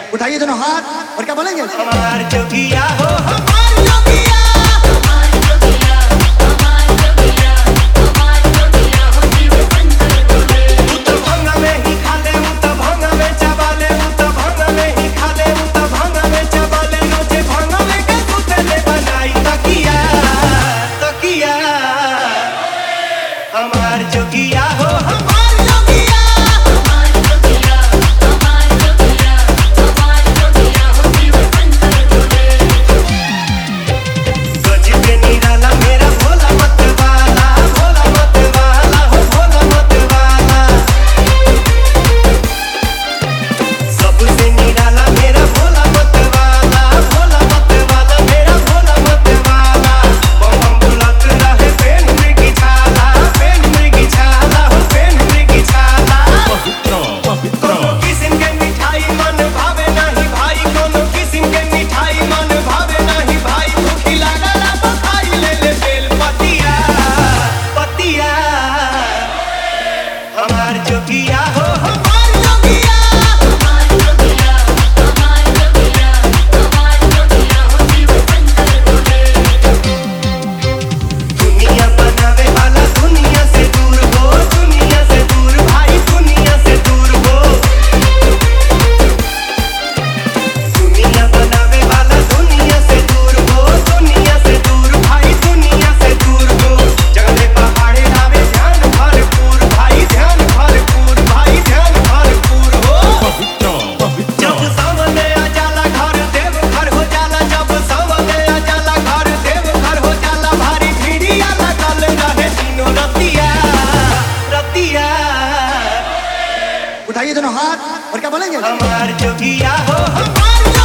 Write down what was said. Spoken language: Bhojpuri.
उठाइए दोनों हाथ और क्या बोलेंगे? हमार जोगिया हो हमार जोगिया, हमार जोगिया, हमार जोगिया, हमार जोगिया हो शिव शंकर भोले। तू तो भंगा में ही खा ले, तू तो भंगा में चबा ले, तू तो भंगा में ही खा ले, तू तो भंगा में चबा ले, रोजे भंगा में के सुतले बनाई तकिया तकिया। हमार जोगिया हो हमार जोगिया, हमार जोगिया, हमार जोगिया, हमार जोगिया हो शिव शंकर भोले। गजबे निराला मेरा भोला मत वाला हो भोला मत वाला। सबसे निराला मेरा भोला मत वाला मेरा भोला मत वाला। बम बम बुलत रहे पेन मृगी छाला हो पेन मृगी छाला। कोनो किस्म के मिठाई मन भावे नाही भाई, कोनो किस्म के मिठाई मन भावे नाही भाई। भूखी लागला बखाई ले ले बेल पतिया पतिया। हमार जोगिया हो हमार जोगिया, हमार जोगिया, हमार जोगिया, हमार जोगिया हो शिव शंकर भोले। दुनिया बनावे वाला दुनिया से दूर हो, दुनिया से दूर भाई दुनिया से दूर हो। दुनिया बनावे वाला दुनिया से दूर हो, दुनिया से दूर भाई दुनिया से दूर हो। जंगले पहाड़े लावे ध्यान भरपूर भाई ध्यान भरपूर भाई ध्यान भरपूर हो। जब सामने आ जाला घर देव घर हो जाला, जब सामने आ जाला घर देव घर हो जाला। भारी भीड़िया लगल रहे तीनों रतिया रतिया। उठाइए दोनों हाथ और क्या बोलेंगे? हमार जोगिया हो हमार